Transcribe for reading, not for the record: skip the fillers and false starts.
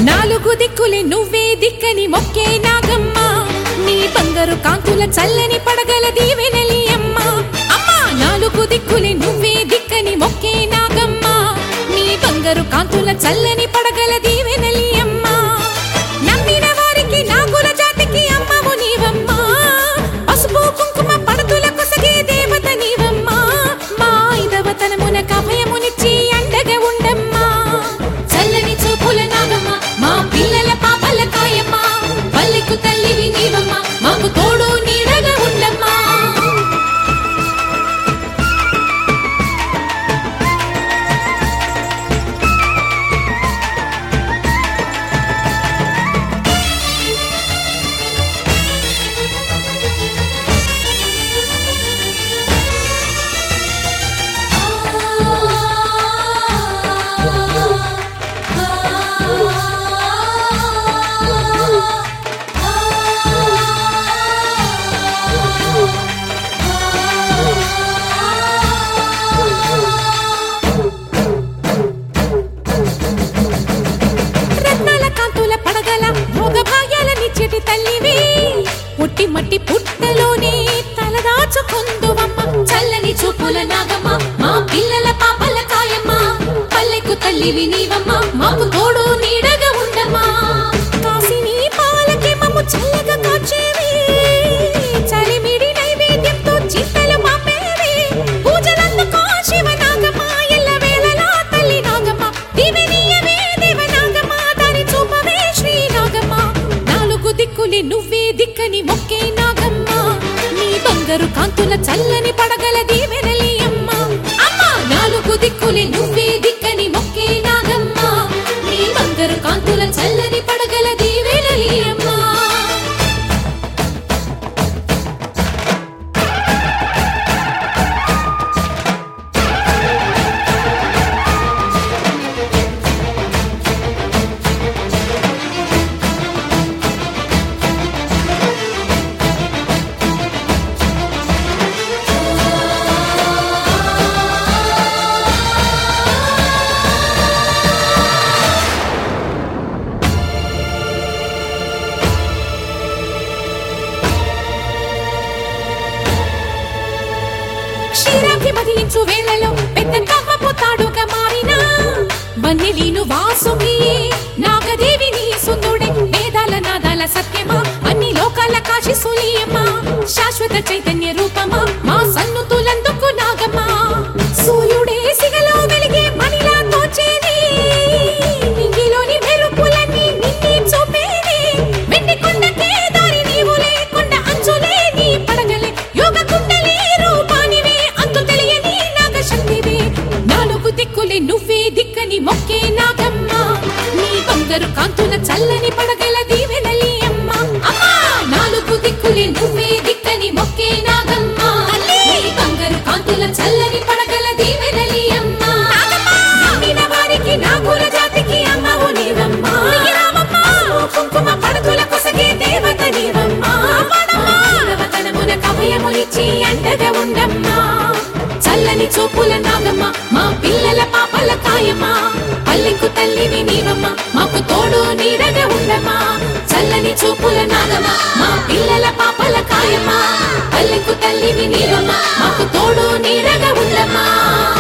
నాలుగు దిక్కులే నువ్వే దిక్కని మొక్కే నాగమ్మ నీ బంగారు కాంతుల చల్లని పడగల దీవెనలి అమ్మ అమ్మ నాలుగు దిక్కులే నువ్వే దిక్కని మొక్కే నాగమ్మ నీ బంగారు కాంతుల చల్లని పడగల దీవెనలి అమ్మ నమ్మిన వారికి నాగుల జాతికి అమ్మవు నీవమ్మ పసుపు కుంకుమ పడతుల కొసగే దేవత నీవమ్మ మా ఐదవతనమున కభయమునిచ్చి అండగా ఉండమ్మా చల్లని చూపుల నాగమ్మ మా పిల్లల పాపల కాయమ్మ పల్లెకు తల్లివి నీవమ్మ మాకు తోడు నీడగా ఉండమ్మా పుట్టి మట్టి పుట్టలోనే తలదాచుకుందువమ్మ చల్లని చూపుల నాగమ్మ మా పిల్లల పాపల కాయమ్మ పల్లెకు తల్లివి నీవమ్మ మాకు తోడు నీడగా ఉండమ్మా కాసిని పాలకి మమ్ము చల్లగా కాచేవి చలిమిడి నైవేద్యంతో చింతలు మాపేవి పూజలందుకో శివ నాగమ్మ ఎల్ల వేళలా తల్లి నాగమ్మ దివెనీయవే దేవ నాగమ్మ దారి చూపవే శ్రీ నాగమ్మ నాలుగు దిక్కులే నువ్వే దిక్కని మొక్కే నాగమ్మ నీ బంగారు కాంతుల చల్లని పడగల దీవెనలి అమ్మ అమ్మ నాలుగు దిక్కులే నువ్వే దిక్కని మొక్కే నాగమ్మ నీ బంగారు కాంతుల చల్లని పడగల దీవెనలి అమ్మ క్షీరాబ్ది మదిలించు వేళలో పెద్ద కవ్వపు తాడుగా మారిన వన్నెలీను వాసుకి నాగదేవి నీ సుందుడే వేదాల నాదాల సత్యమా అన్ని లోకాల కాశీ సూలియమ్మ శాశ్వత చైతన్య రూపమా మా సన్నుతులందుకు నాగమ్మ సూర్యుడే సిగలో వెలిగే మణిలా తోచేది నింగిలోని మెరుపులన్నీ నిన్నే చూపేది వెండి కొండకే దారి నీవు లేకుండా అంచులే నీ పడగలే యోగ కుండలి రూపానివే అంతు తెలియని నాగశక్తివే నాలుగు దిక్కులే నువ్వే దిక్కని మొక్కే నాగమ్మ నీ బంగారు కాంతుల చల్లని పడగల దీవెనలి అమ్మ అమ్మ నాలుగు దిక్కులే నువ్వే దిక్కని మొక్కే నాగమ్మ నీ బంగారు కాంతుల చల్లని పడగల దీవెనలి అమ్మ నమ్మిన వారికి నాగుల జాతికి అమ్మవు నీవమ్మ కుంకుమ పడతుల కొసగే దేవత నీవమ్మ ఐదవతనమున కభయమునిచ్చి అండగా ఉండమ్మా చల్లని చూపుల నాగమ్మ మా పిల్లల పాపల కాయమ్మ పల్లెకు తల్లివి నీవమ్మ మాకు తోడు నీడగా ఉండమ్మా చల్లని చూపుల నాగమ్మ మా పిల్లల పాపల కాయమ్మ పల్లెకు తల్లివి నీవమ్మ మాకు తోడు నీడగా ఉండమ్మా